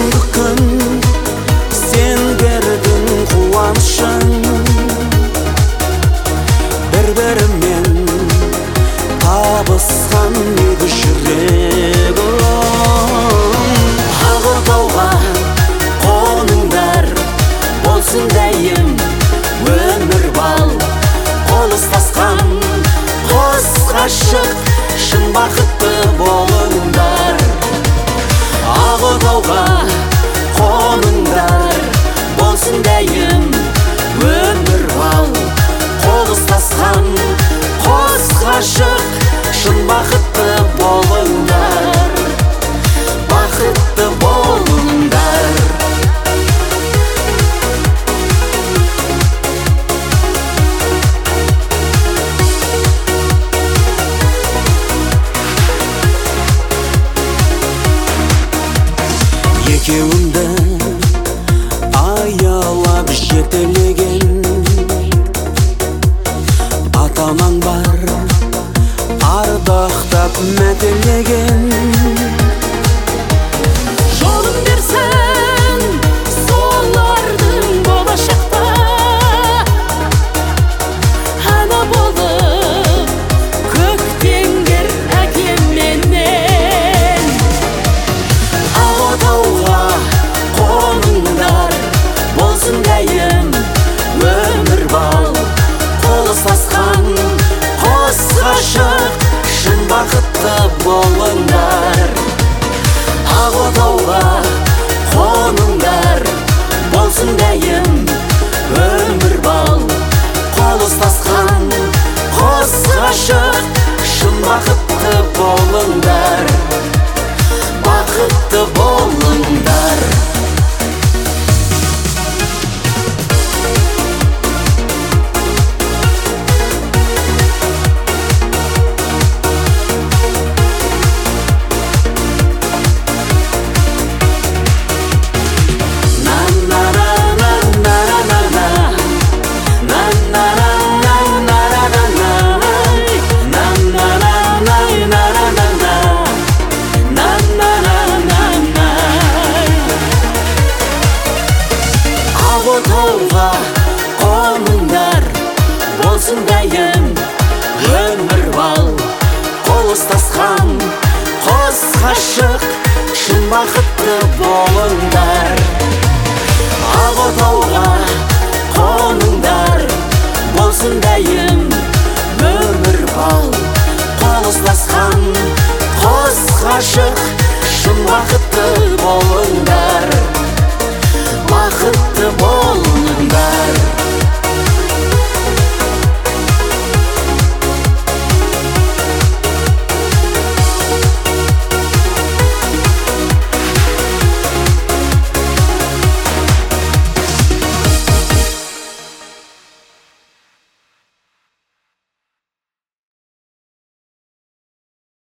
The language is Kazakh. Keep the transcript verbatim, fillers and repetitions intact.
Бүгінгі күн сен бердің қуанышын, бір-бірімен табысқан еді жүрегім. Ақ-отауға қоныңдар, болсын дәйім өмір бал. Қол ұстасқан қос ғашық, шын бақытты болыңдар. Ақ-отауға қоныңдар, болсын дәйім өмір бал. Қол ұстасқан қос ғашық, шын бақытты болыңдар. Бақытты болыңдар. Екеуіңді аялап жетелеген ата-анаң бар, ардақтап мәпелеген. Жолын берсін солардың болашақта, ана болып көктеңдер әкеменен. Ақ-отауға қоныңдар, болсын дәйім өмір бал. Қол ұстасқан қос ғашық, шын бақытты болыңдар. Ақ-отауға қоныңдар, болсын дәйім өмір бал. Қол ұстасқан қос ғашық, шын бақытты болыңдар. Бақытты болыңдар. Ақ-отауға қоныңдар, болсын дәйім өмір бал. Қол ұстасқан қос ғашық, шын бақытты болыңдар. Ақ-отауға қоныңдар, болсын дәйім өмір бал. Қол ұстасқан қос ғашық, шын бақытты болыңдар.